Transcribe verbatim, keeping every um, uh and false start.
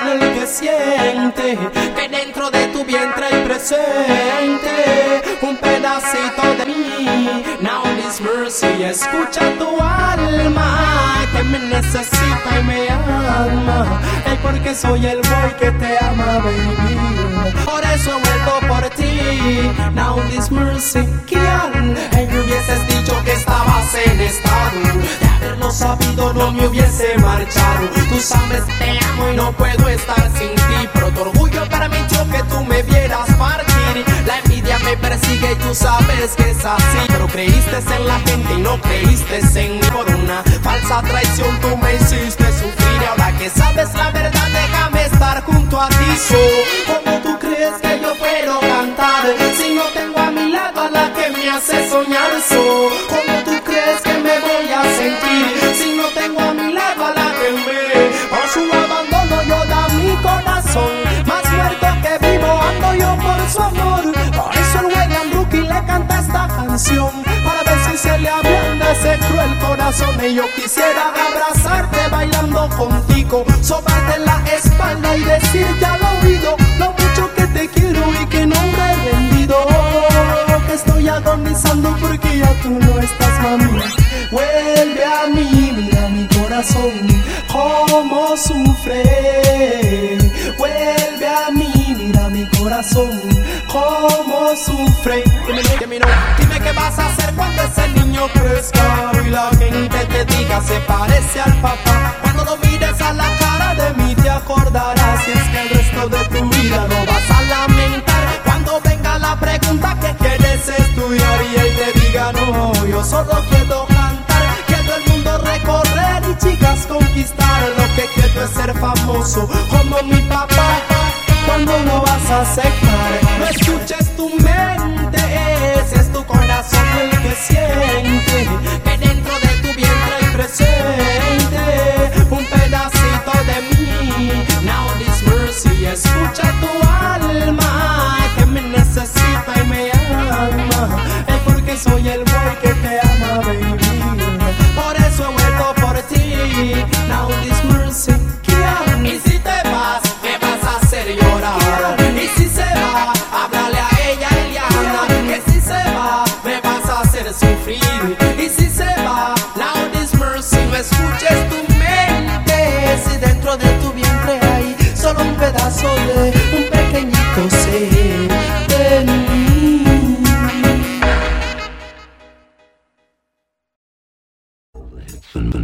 el que siente que dentro de tu vientre hay presente un pedacito de mí. Now this mercy, escucha tu alma que me necesita y me ama. Es porque soy el boy que te ama, baby. Por eso he vuelto por ti. Now this mercy, ¿quién? Hey, me hubieses dicho que estabas en estado de haberlo sabido, no me hubiese marchado. Tú sabes te amo y no puedo estar sin ti, pero tu orgullo permitió que tú me vieras partir. La envidia me persigue y tú sabes que es así, pero creíste en la gente y no creíste en mí. Por una falsa traición tú me hiciste sufrir, y ahora que sabes la verdad déjame estar junto a ti. So, ¿cómo tú crees que yo puedo cantar si no tengo a mi lado a la que me hace soñar? So, ¿cómo tú crees que me voy a sentir si no tengo a mi lado a la que me por su abandono yo da mi corazón? Más muerto que vivo ando yo por su amor. Por eso el William Rookie le canta esta canción, para ver si se le ablanda ese cruel corazón. Y yo quisiera abrazarte bailando contigo, sobarte en la espalda y decirte al oído lo mucho que te quiero y que no me he rendido, que estoy agonizando porque ya tú no estás, mami. Vuelve a mí, mira mi corazón cómo sufre. Vuelve a mí, mira mi corazón cómo sufre. Dime, dime, no, dime qué vas a hacer cuando ese niño crezca y la gente te diga se parece al papá. Cuando lo mires a la cara de mí te acordarás, y es que el resto de tu vida no vas a lamentar cuando venga la pregunta que quieres estudiar y él te diga no, yo solo quiero cantar, quiero el mundo recorrer y chicas conquistar. Lo que quiero es ser famoso como mi papá. Cuando lo vas a aceptar, no escuches tu mente, ese es tu corazón el que siente que dentro de tu vientre hay presente un pedacito de mí. Now this mercy, escucha tu alma que me necesita y me ama. Es porque soy el boy que te ama, baby. Por eso he vuelto por ti. Now this mercy, ¿quién? Y si te vas, me vas a hacer llorar. Y si se va, háblale a ella, Eliana, que si se va, me vas a hacer sufrir. Y si se va, now this mercy, no escuches tu mente, si dentro de tu vientre hay solo un pedazo de un pequeñito ser de mí.